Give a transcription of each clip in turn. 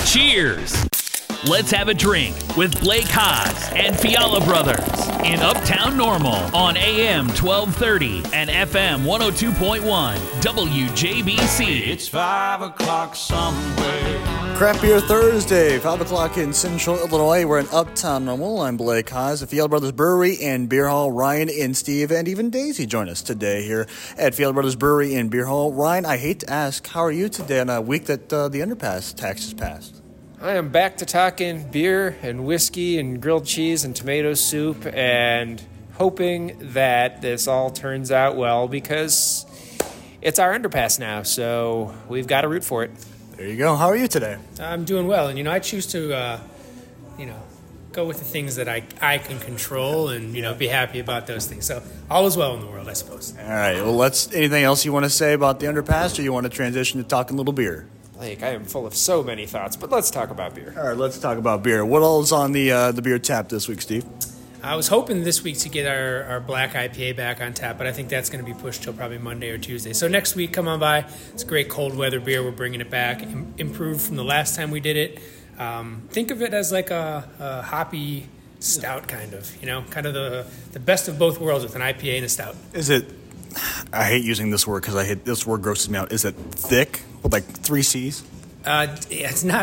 Cheers! Let's have a drink with Blake Haas and Fiala Brothers in Uptown Normal on AM 1230 and FM 102.1 WJBC. It's 5 o'clock somewhere. Craft Beer Thursday, 5 o'clock in Central Illinois. We're in Uptown Normal. I'm Blake Haas, the Fiala Brothers Brewery and Beer Hall. Ryan and Steve and even Daisy join us today here at Fiala Brothers Brewery and Beer Hall. Ryan, I hate to ask, how are you today on a week that the underpass tax is passed? I am back to talking beer and whiskey and grilled cheese and tomato soup and hoping that this all turns out well because it's our underpass now, so we've got to root for it. There you go. How are you today? I'm doing well, and I choose to go with the things that I can control and be happy about those things. So all is well in the world, I suppose. All right. Well, anything else you want to say about the underpass, or you want to transition to talking a little beer? Like, I am full of so many thoughts, but let's talk about beer. All right, let's talk about beer. What all is on the beer tap this week, Steve? I was hoping this week to get our black IPA back on tap, but I think that's going to be pushed till probably Monday or Tuesday. So next week, come on by. It's a great cold weather beer. We're bringing it back, improved from the last time we did it. Think of it as like a hoppy stout kind of, kind of the best of both worlds with an IPA and a stout. Is it, I hate using this word because this word grosses me out. Is it thick with like 3 C's? It's not.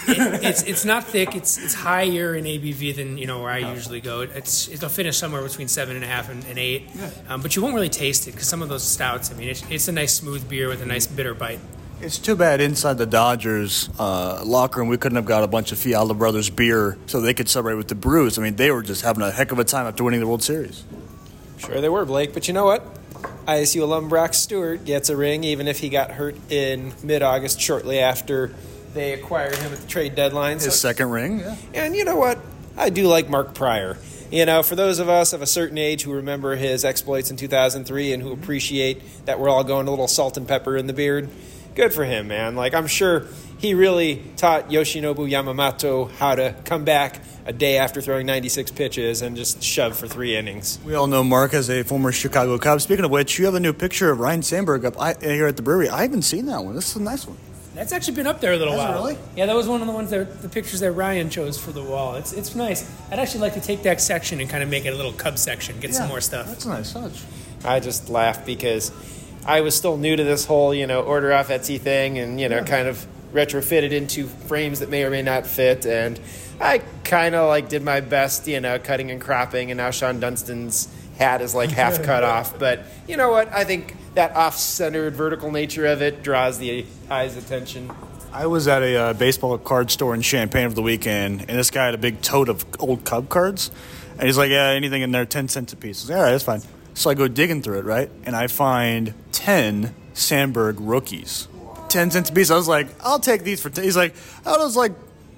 It's not thick. It's higher in ABV than where I usually go. It'll finish somewhere between 7.5 and 8. Yeah. But you won't really taste it because some of those stouts. I mean, it's a nice smooth beer with a nice bitter bite. It's too bad inside the Dodgers locker room we couldn't have got a bunch of Fiala Brothers beer so they could celebrate with the Brews. I mean, they were just having a heck of a time after winning the World Series. Sure they were, Blake. But you know what? ISU alum Brock Stewart gets a ring even if he got hurt in mid-August shortly after they acquired him at the trade deadline. His second ring, yeah. And you know what? I do like Mark Pryor. For those of us of a certain age who remember his exploits in 2003 and who appreciate that we're all going a little salt and pepper in the beard, good for him, man. Like, I'm sure he really taught Yoshinobu Yamamoto how to come back a day after throwing 96 pitches and just shove for 3 innings. We all know Mark as a former Chicago Cub. Speaking of which, you have a new picture of Ryan Sandberg up here at the brewery. I haven't seen that one. This is a nice one. That's actually been up there a little while. Really? Yeah, that was one of the ones the pictures that Ryan chose for the wall. It's nice. I'd actually like to take that section and kind of make it a little Cub section, get some more stuff. That's a nice touch. I just laughed because I was still new to this whole, order off Etsy thing and, kind of retrofitted into frames that may or may not fit. And I kind of, did my best, cutting and cropping. And now Sean Dunstan's hat is, half cut off. But you know what? I think that off-centered vertical nature of it draws the eye's attention. I was at a baseball card store in Champaign over the weekend, and this guy had a big tote of old Cub cards. And he's like, yeah, anything in there, 10 cents a piece. I was like, all right, that's fine. So I go digging through it, right? And I find 10 Sandberg rookies. 10 cents a piece. I was like, I'll take these for 10. He's like, oh, that was like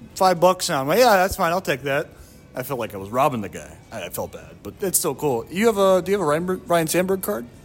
$5 now. I'm like, yeah, that's fine. I'll take that. I felt like I was robbing the guy. I felt bad, but it's still cool. Do you have a Ryan Sandberg card?